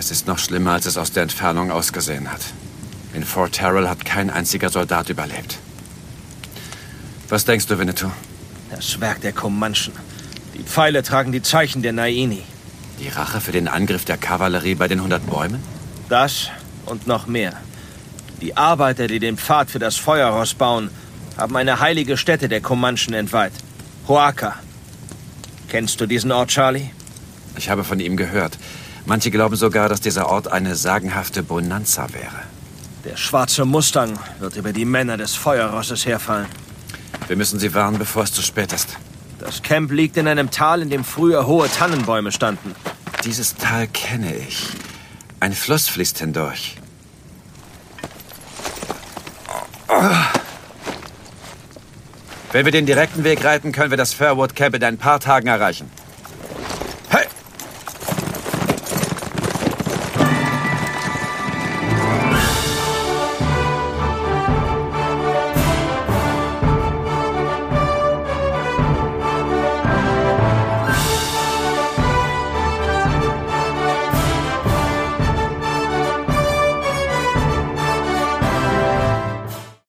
Das ist noch schlimmer, als es aus der Entfernung ausgesehen hat. In Fort Terrell hat kein einziger Soldat überlebt. Was denkst du, Winnetou? Das Werk der Comanchen. Die Pfeile tragen die Zeichen der Naini. Die Rache für den Angriff der Kavallerie bei den 100 Bäumen? Das und noch mehr. Die Arbeiter, die den Pfad für das Feuerross bauen, haben eine heilige Stätte der Comanchen entweiht. Hoaka. Kennst du diesen Ort, Charlie? Ich habe von ihm gehört. Manche glauben sogar, dass dieser Ort eine sagenhafte Bonanza wäre. Der schwarze Mustang wird über die Männer des Feuerrosses herfallen. Wir müssen sie warnen, bevor es zu spät ist. Das Camp liegt in einem Tal, in dem früher hohe Tannenbäume standen. Dieses Tal kenne ich. Ein Fluss fließt hindurch. Wenn wir den direkten Weg reiten, können wir das Fairwood Camp in ein paar Tagen erreichen.